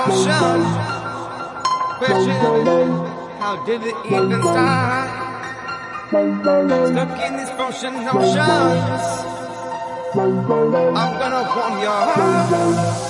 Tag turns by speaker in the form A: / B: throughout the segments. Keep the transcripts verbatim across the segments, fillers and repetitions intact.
A: ocean. Question, how did it even start? Stuck in these ocean oceans. I'm gonna warm your heart.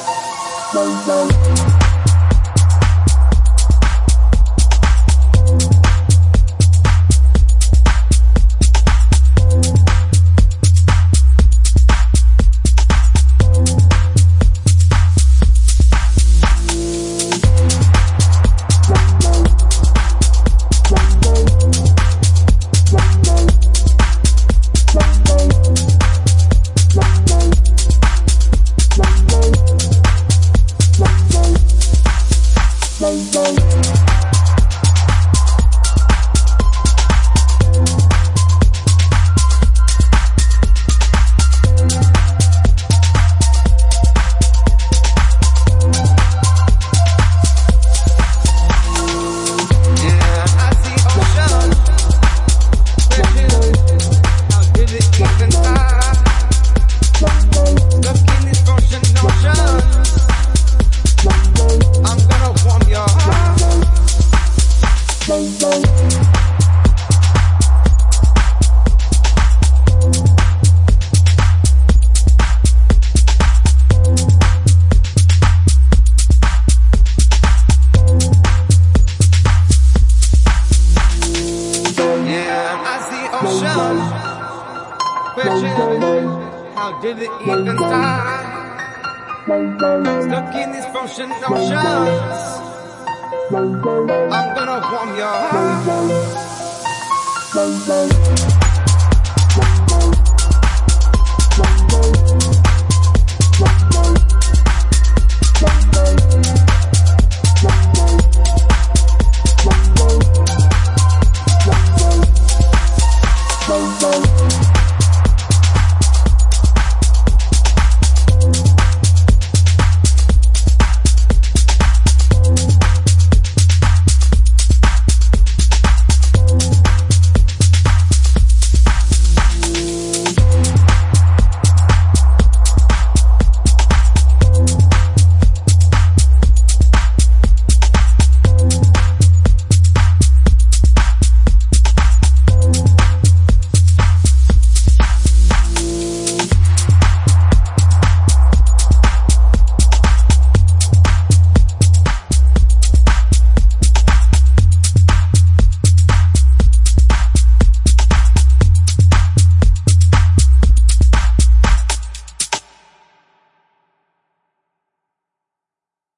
A: Question, how did it even start? Stuck in these ocean oceans. I'm gonna warm your heart.